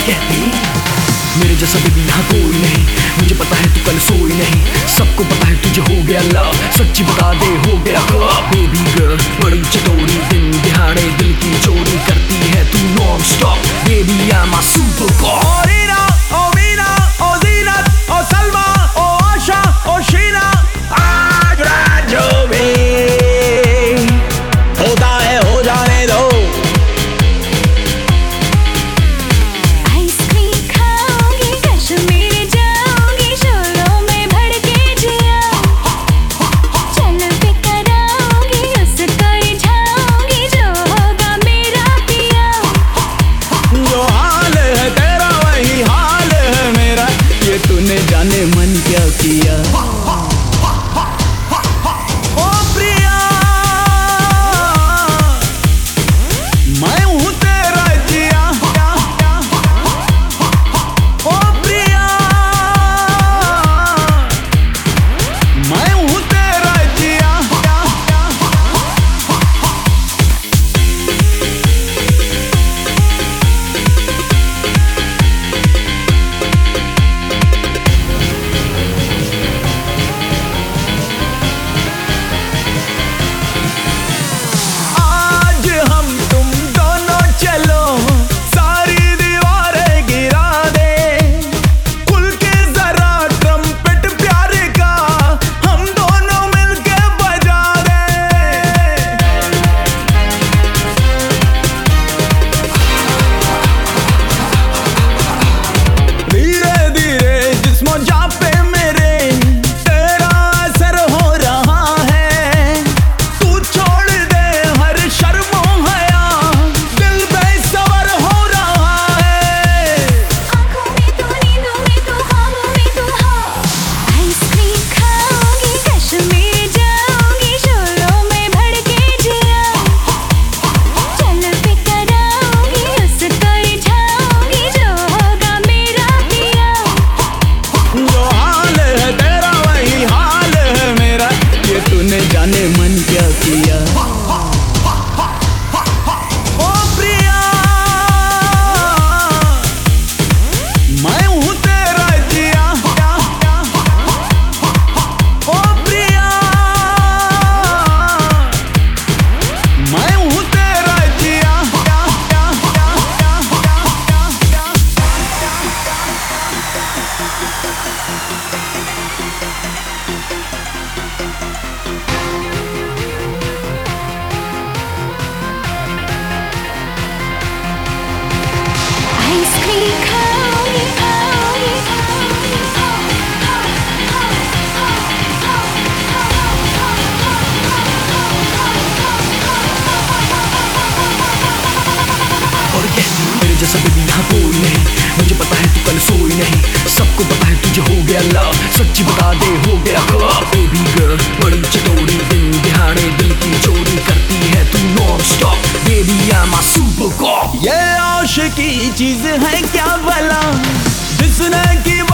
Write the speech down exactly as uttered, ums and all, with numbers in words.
कहती मेरे जैसा बेबी यहाँ कोई नहीं, मुझे पता है तू कल सोई नहीं, सबको पता है तुझे हो गया लव, सच्ची बता दे हो गया कब। बेबी गर्ल बड़ी चटोरी, दिन दिहाड़े दिल की चोरी करती है तू non stop, baby I am a super cop. Reena ओ मीना ओ ज़ीनत ओ सलमा ओ आशा ओ शीना, आज रात जो भी होता है हो जाने दो। जाने मन क्या किया ओ प्रिया, मैं हूँ तेरा जिया। ओ प्रिया, मैं हूँ तेरा जिया। जाने मन क्या किया ओ प्रिया, मैं हूँ तेरा जिया। ओ प्रिया, मैं हूँ तेरा जिया। मेरे जैसा बेबी यहाँ कोई नहीं, मुझे पता है तू कल सोई नहीं, सबको पता है तुझे हो गया लव, सच्ची बता दे हो गया कब। बेबी गर्ल बड़ी चटोरी, दिन दिहाड़े दिल की चोरी करती है तू non stop, baby I am a super cop. ये आशिकी चीज है क्या भला जिसने की